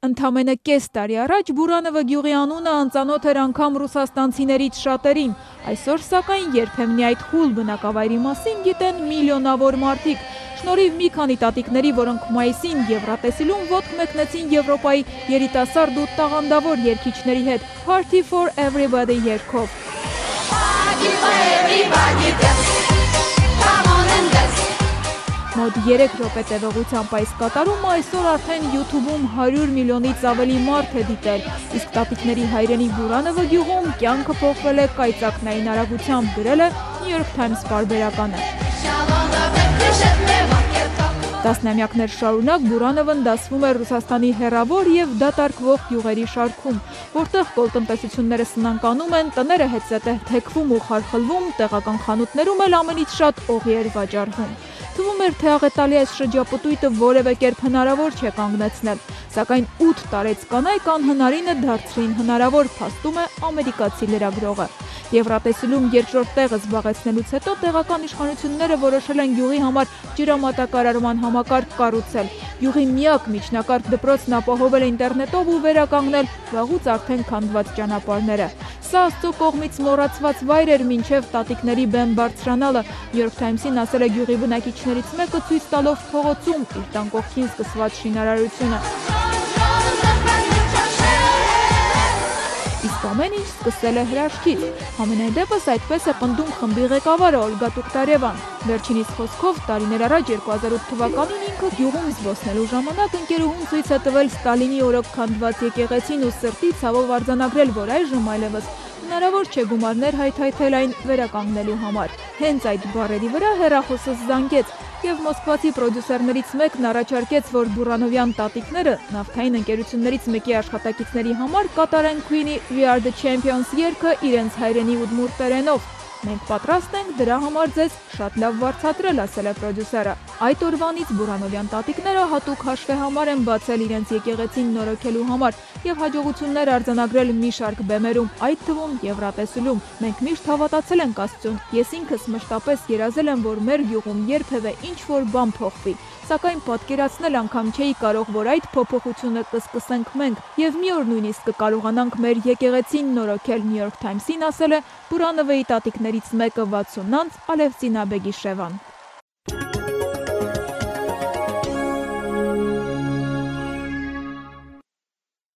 Ընդամենը կես տարի առաջ Բուրանովը գյուղի անունը անծանոթ էր անգամ ռուսաստանցիներից շատերին։ Այսօր սակայն երբեմնի այդ խուլ բնակավայրի մասին գիտեն միլիոնավոր մարդիկ։ Շնորհիվ մի քանի տատիկների, որոնք մայիսին Եվրատեսիլում ոտք մեկնեցին Եվրոպայի երիտասարդ ու տաղանդավոր երգիչների հետ Party for Everybody երգով։ Մոտ 3 րոպե տևողությամբ այս կատարումը այսօր արդեն YouTube-ում 100 միլիոնից ավելի մարդ է դիտել, իսկ տատիկների հայրենի Բուրանովը գյուղում կյանքը փոխվել է կայծակնային արագությամբ, գրել է New York Times պարբերականը։ Տասնամյակներ շարունակ Բուրանովն դասվում էր Ռուսաստանի հեռավոր եւ դատարկվող գյուղերի շարքում, որտեղ կոլտնտեսությունները սնանկանում են, տները հետզհետե թեքվում ու խարխլվում, տեղական խանութներում էլ ամենից շատ օղի էր վաճառվում։ Թվում էր, թե աղետալի այս շրջապտույտը որևէ կերպ հնարավոր չէ կանգնեցնել, սակայն 8 տարեց կանայք անհնարինը դարձրին հնարավոր, փաստում է ամերիկացի լրագրողը։ Եվրատեսիլում երկրորդ տեղը զբաղեցնելուց հետո տեղական իշխանությունները որոշել են գյուղի համար ջրամատակարարման համակարգ կառուցել։ Գյուղի միակ միջնակարգ դպրոցն ապահովել է ինտերնետով ու վերականգնել վաղուց արդեն քանդված ճանապարհները։ Սա Աստծո կողմից մոռացված վայր էր մինչև տատիկների բեմ բարձրանալը, New York Times-ին ասել է գյուղի բնակիչներից մեկը ցույց տալով փողոցում իր տան կողքին սկսված շինարարությունը։ Իսկ ամեն ինչ սկսել է հրաշքից։ Համենայն դեպս այդպես է պնդում խմբի ղեկավարը Օլգա Տուկտարևան։ Վերջինիս խոսքով տարիներ առաջ 2008 թվականին ինքը գյուղում զբոսնելու ժամանակ ընկերուհուն ցույց է տվել Ստալինի օրոք քանդված եկեղեցին ու սրտի ցավով արձանագրել, որ այժմ այլևս հնարավոր չէ գումարներ հայթայթել այն վերականգնելու համար։ Հենց այդ բառերի վրա հեռախոսս զանգեց եւ մոսկվացի պրոդյուսերներից մեկն առաջարկեց, որ Բուրանովյան տատիկները նավթային ընկերություններից մեկի աշխատակիցների համար կատարեն Queen-ի We Are The Champions երգը իրենց հայրենի ուդմուրտերենով։ Մենք պատրաստ ենք դրա համար ձեզ շատ լավ վարձատրել, ասել է պրոդյուսերը։ Այդ օրվանից Բուրանովյան տատիկները հատուկ հաշվեհամար են բացել իրենց եկեղեցին նորոգելու համար եւ հաջողություններ արձանագրել մի շարք բեմերում, այդ թվում Եվրատեսիլում։ Մենք միշտ հավատացել ենք Աստծուն։ Ես ինքս մշտապես երազել եմ, որ մեր գյուղում երբևէ ինչ-որ բան փոխվի, սակայն պատկերացնել անգամ չէի կարող, որ այդ փոփոխությունը կսկսենք մենք եւ մի օր նույնիսկ կկարողանանք մեր եկեղեցին նորոգել, New York Times-ին ասել է Բուրանովի տատիկներից մեկը 60-անց Ալևտինա Բեգիշևան։